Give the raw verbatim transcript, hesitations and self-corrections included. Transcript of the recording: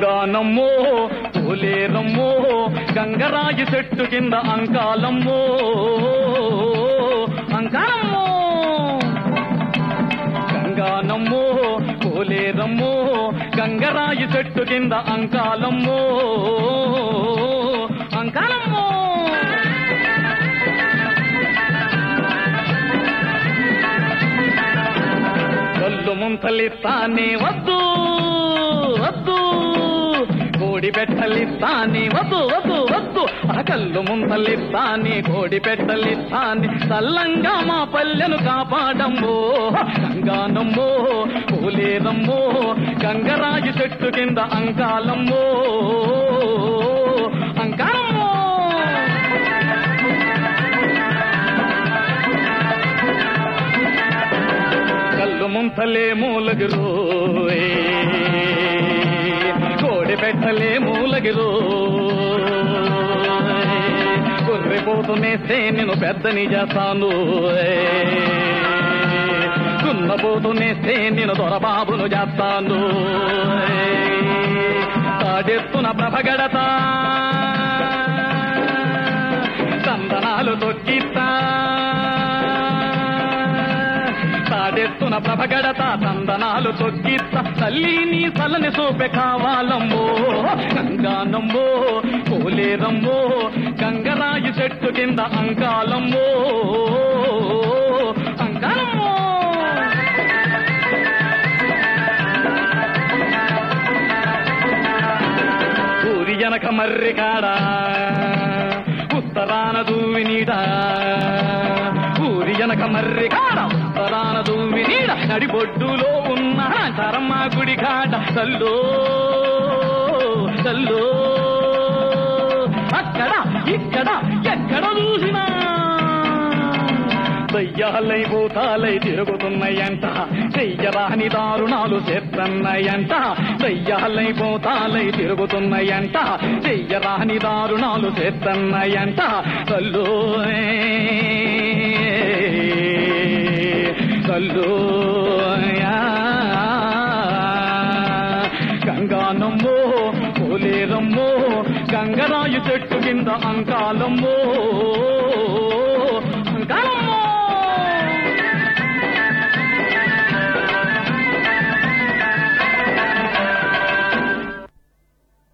గంగానమ్మో పోలేరమ్మో గంగరాయి చెట్టు కింద అంకాలమ్మో అంకాలమ్మో గంగానమ్మో పోలేరమ్మో గంగరాయి చెట్టు కింద అంకాలమ్మో అంకాలమ్మో కళ్ళు ముంతలిస్తానే వద్దు వద్దు కోడి పెట్టలిస్తానే వద్దు వద్దు వద్దు ఆ కళ్ళు ముంతలిస్తానే కోడి పెట్టలిస్తానే చల్లంగా మా పల్లెను కాపాడమ్మో గంగానమ్మో పోలేరమ్మో గంగరాజు చెట్టు కింద అంకాలమ్మో అంకాలమ్మో కళ్ళు ముంతలే మూలగిరో కోడి పెట్టలే మూలగిరో గొర్రెపోతునేస్తే నేను పెద్దని చేస్తాను దున్నపోతునేస్తే నేను దొరబాబును చేస్తాను తాడెత్తున ప్రభగడతా చందనాలు తొక్కిస్తా తాడెత్తున ప్రభగడతా చందనాలు తొక్కిస్తా తల్లి నీ చల్లని సోపె కావాలమ్మో గంగానమ్మో పోలేరమ్మో గంగరాయి చెట్టు కింద అంకాలమ్మో అంకాలమ్మో ఊరి జనక మర్రి కాడా ఉత్తరాన దూవి నీడా ఊరి జనక మర్రి కాడ ఉత్తరాన దూవి నీడ నడిబొడ్డులో ఉన్న చరమ్మ గుడి కాడ తల్లో తల్లో అక్కడ ఇక్కడ ఎక్కడ చూసినా దయ్యాలై భూతాలై తిరుగుతున్నాయంట చెయ్యరాని దారుణాలు చేస్తున్నాయంట దయ్యాలై భూతాలై తిరుగుతున్నాయంట చెయ్యరాని దారుణాలు చేస్తున్నాయంట తల్లో తల్లో గంగానమ్మో పోలేరమ్మో గంగరాయి చెట్టు కింద అంకాలమ్మో